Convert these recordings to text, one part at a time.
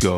go.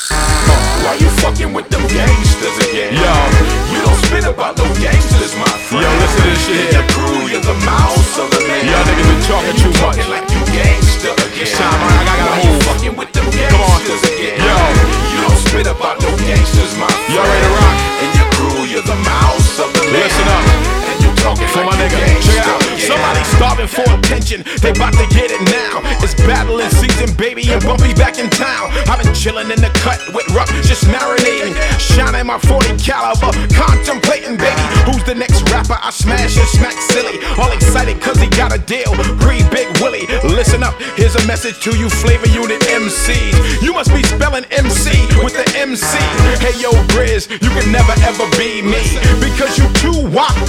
Why you fucking with them gangsters again? Yo, you don't spit about no gangsters, my friend. Yo, listen to this shit here. Your crew, you're the mouse of the man. Y'all niggas been talking too much. Talking like you gangster again. Time, I gotta Why move. you fucking with them gangsters again? Yo, you don't spit about no gangsters, my friend. Y'all ready to rock? And your crew, you're the mouse of the man. Listen up. And you talking For like my you nigga, gangster check it out. again. Somebody starving for attention, they bout to get it now. It's battling season, baby, and Bumpy back in town. I've been chilling in the cut with Ruck, just marinating, shining my 40 caliber, contemplating, baby, who's the next rapper I smash and smack silly. All excited cause he got a deal, pre-Big Willie. Listen up, here's a message to you Flavor Unit MCs. You must be spelling MC with the MC. Hey yo Grizz, you can never ever be me, because you too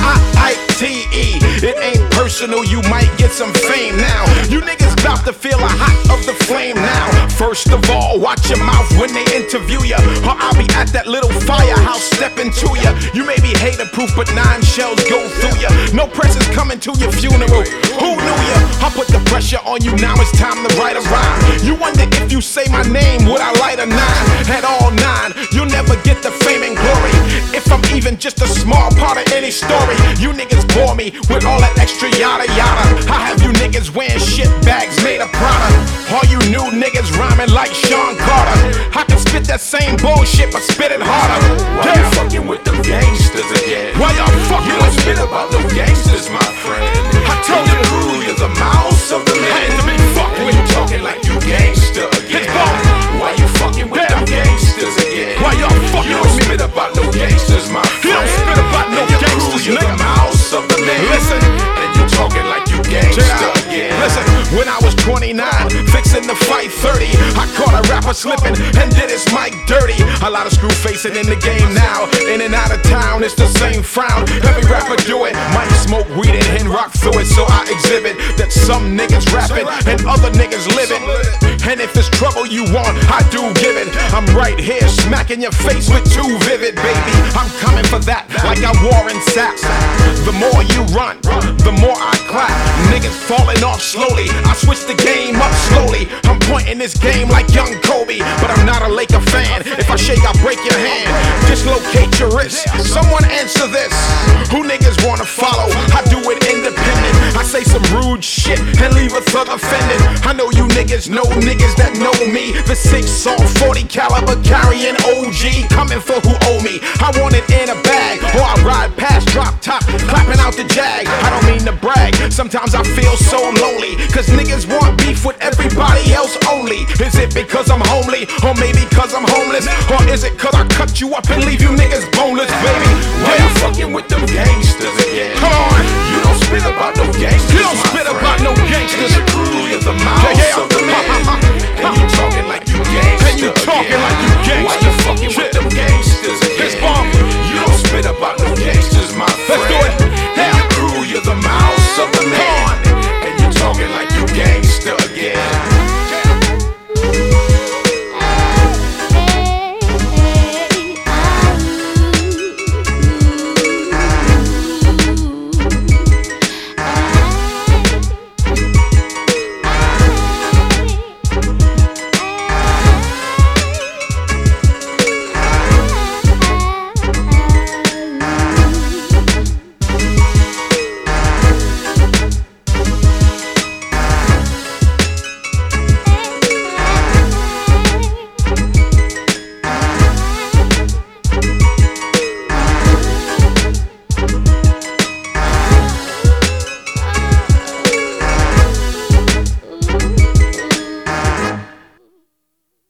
Y-I-I-T-E. It ain't personal, you might get some fame now. You niggas bout to feel the hot of the flame now. First of all, watch your mouth when they interview ya, or I'll be at that little firehouse stepping to ya. You may be hater proof, but 9 shells go through ya. No press is coming to your funeral. Who knew ya? I put the pressure on you, now it's time to write a rhyme. You wonder if you say my name, would I light a 9? At all 9, you'll never get the fame and glory. If I'm even just a small part of any story, you niggas bore me with all that extra yada yada. I have you niggas wearing shit bags made of Prada. All you new niggas rhyming like Sean Carter. I can spit that same bullshit, but spit it harder. Why you fucking with them gangsters again? Why y'all fucking You with don't me? spit about no gangsters, my friend. I told you. Your crew, you're the mouse of the man. I had to be fucking And with you talking like you gangster again. It's ball. Why you fucking with them gangsters again? Why y'all fucking You with don't me? spit about no gangsters, my friend. You don't spit about no And your gangsters, crew, you're the nigga. mouse of the man. Listen. And you talking like you Check gangster it out. again. Listen, when I was 29, fixing to fight 30, I caught a rapper slipping and did his mic dirty. A lot of screw facing in the game now. In and out of town, it's the same frown. Every rapper do it. Might smoke weed and rock through it, so I exhibit that some niggas rapping and other niggas living. And if it's trouble you want, I do give it. I'm right here smacking your face with too vivid, baby. I'm coming for that like I'm Warren Sapp. The more you run, the more I clap. Niggas falling off slowly, I switch the game up slowly. I'm pointing this game like young Kobe, but I'm not a Laker fan. If I shake, I'll break your hand. Dislocate your wrist, someone answer this. Who niggas wanna follow? I do it independent. I say some rude shit and leave a thug offended. I know you niggas know niggas that know me. The 6 salt 40 caliber carrying OG, coming for who owe me. I want it in a bag, or I ride past drop top, clapping out the jag. I don't mean to brag, sometimes I feel so lonely, cause niggas want beef with everybody else only. Is it because I'm homely, or maybe cause I'm homeless, or is it cause I cut you up and leave you niggas boneless, baby? Why you fucking with them gangsters again? Come on. You don't spit about no gangsters. You don't my spit friend. about no gangsters. And your crew, you're the mouse Yeah, yeah. of the